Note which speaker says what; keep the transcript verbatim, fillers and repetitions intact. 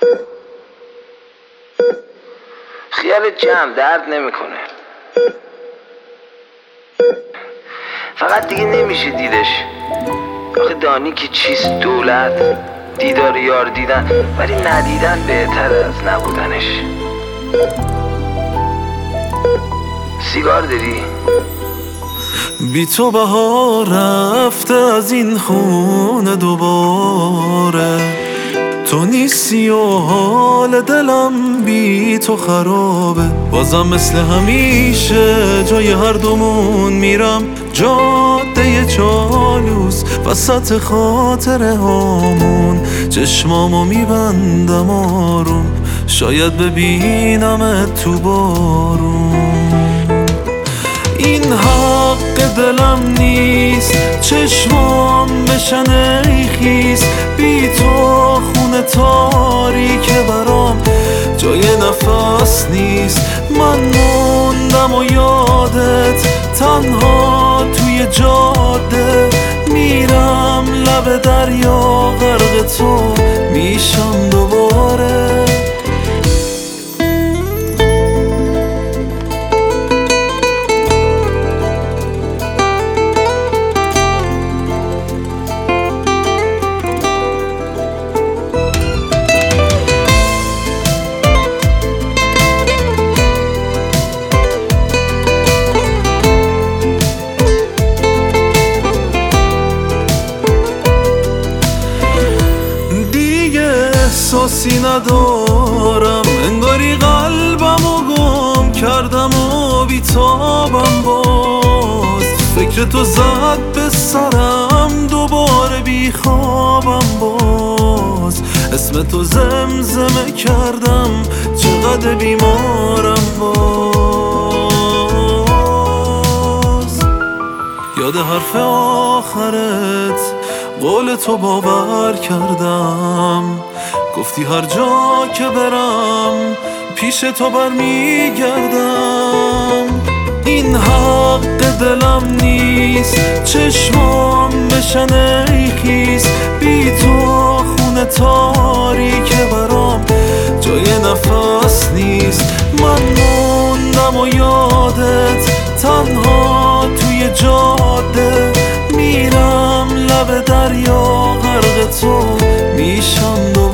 Speaker 1: خیالت جمع درد نمیکنه، فقط دیگه نمیشه دیدش. آخه دانی که چیست دولت، دیدار یار دیدن، ولی ندیدن بهتر از نبودنش. سیگار داری؟
Speaker 2: بی تو بهار رفته از این خونه دوباره، تو نیستی و حال دلم بی تو خرابه. بازم مثل همیشه جای هر دومون میرم، جاده چالوس وسط خاطره هامون. چشمامو میبندم آروم، شاید ببینمت تو بارون. این حق دلم نیست چشمام بشن ای خیس، بی تو خونه تاریک برام جای نفس نیست. من موندم و یادت تنها توی جاده، میرم لب دریا غرق تو میشم دوباره. احساسی ندارم، انگاری قلبمو گم کردم و بیتابم. باز فکر تو زد به سرم، دوباره بیخوابم. باز اسم تو زمزمه کردم، چقدر بیمارم. باز یاد حرف آخرت قول تو باور کردم، گفتی هر جا که برم پیش تو برمیگردم. این حق دلم نیست چشمام بشن ای خیس، بی تو خونه تاریک برام جای نفس نیست. من موندم و یادت تنها توی جاده، میرم لب دریا غرق تو میشم.